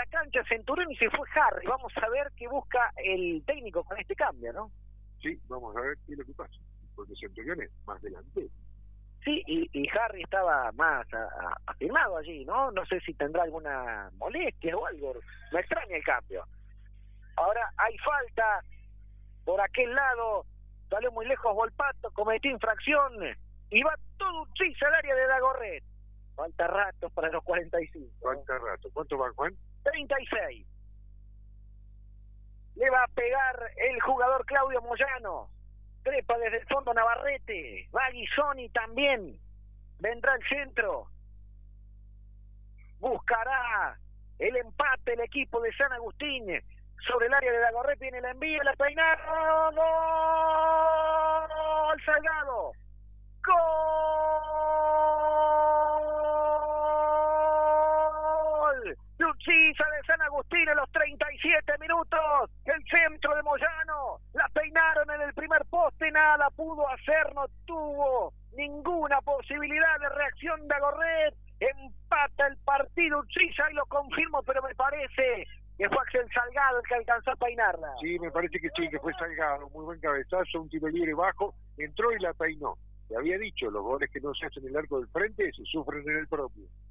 la cancha Centurión y se fue Harry. Vamos a ver qué busca el técnico con este cambio, ¿no? Sí, vamos a ver qué es lo que pasa, porque Centurión es más delantero. Sí, y Harry estaba más afirmado allí, ¿no? No sé si tendrá alguna molestia o algo. Me extraña el cambio. Ahora hay falta por aquel lado. Salió muy lejos Volpato, cometió infracción y va todo un chis al área de Dagorret. Falta rato para los 45. Falta rato. ¿Cuánto va, Juan? 36. Le va a pegar el jugador Claudio Moyano. Trepa desde el fondo Navarrete. Va Guisoni también. Vendrá el centro. Buscará el empate el equipo de San Agustín. Sobre el área de Dagorret viene el envío. La peinaron. ¡Gol! Salgado. ¡Gol! Luchisa de San Agustín en los 37 minutos. El centro de Moyano. La peinaron en el primer poste. Nada pudo hacer. No tuvo ninguna posibilidad de reacción de Dagorret. Empata el partido Luchisa y lo confirmo, pero me parece que fue Axel Salgado el que alcanzó a peinarla. Sí, me parece que sí, que fue Salgado. Muy buen cabezazo, un tiro libre bajo. Entró y la peinó. Te había dicho, los goles que no se hacen en el arco del frente se sufren en el propio.